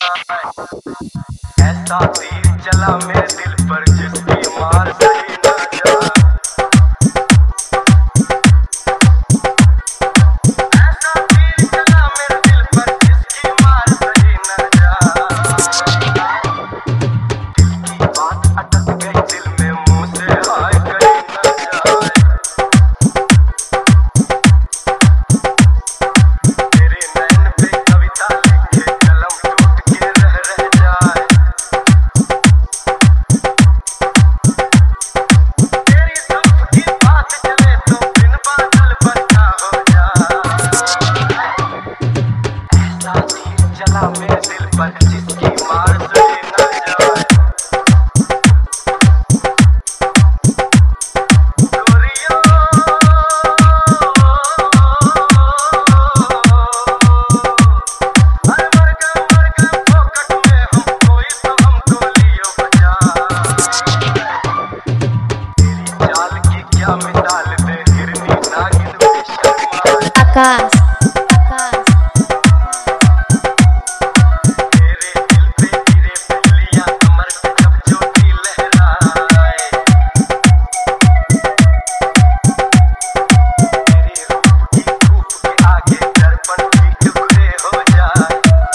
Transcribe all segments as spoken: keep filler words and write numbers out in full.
ऐसा तीर चला मेरे दिल पर जिसकी मार सही न जाए। ऐसा तीर चला मेरे दिल पर जिसकी मार सही न जाए। दिल की बात अटक गई दिल में मुंह से हाय कही न जाए। तेरे नैन पे कविता लिखे कलम टूट के रह रह जाए। तेरी जुल्फ की बात चले तो बिन बादल बरखा हो जाए। ऐसा तीर चला मेरे दिल पर जिसकी मार सही न जाए। गोरियों हर मर गए मर गए फोकट में हम कोई तो हमको लियो बचा। तेरी चाल की क्या मिसाल दे हिरनी नागिन बेशर्मा। आकाश आकाश तेरे दिल पे गिरे बिजलियां कमर पे जब ज्योति लहराए। तेरे रूप की धूप के आगे दर्पण भी टुकड़े हो जाए।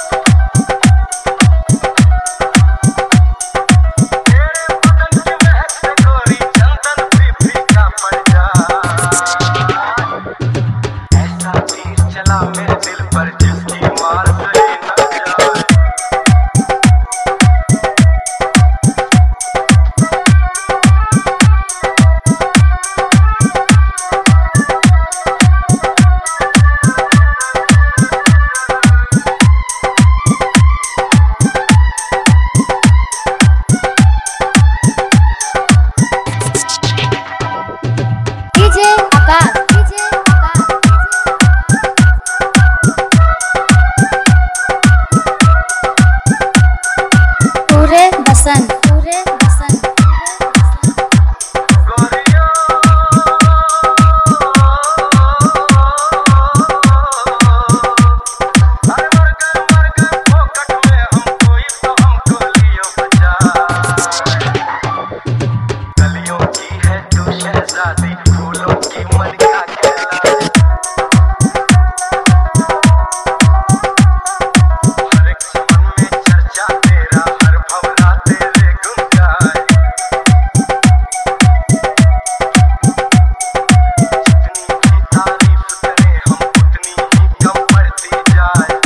तेरे बदन की महक से गोरी चंदन भी फीका पड़ जाए। ऐसा तीर चला मेरे दिल पर जिसकी मार सही न जाए। डीजे आकाश डीजे आकाश पूरे बसंत पूरे बसंत गोरियों हर मर गए मर गए फोकट में हम कोई तो हमको लियो बचा। गलियों की है तू शहजादी फूलों की मलिका कहलाए। हर एक चमन में चर्चा तेरा हर भंवरा तेरे गुण गाए। जितनी भी तारीफ करें हम उतनी ही कम पड़ती जाए।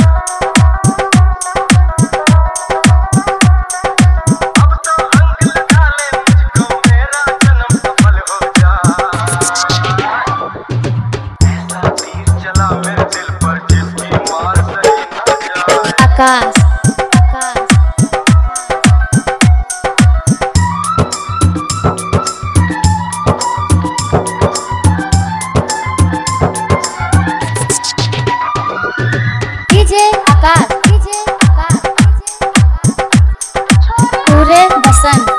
अब तो अंग लगा ले मुझको मेरा जन्म सफल हो जाए। ऐसा तीर चला मेरे दिल पर जिसकी मार सही न जाए। आकाश आकाश डीजे आकाश डीजे आकाश पूरे बसंत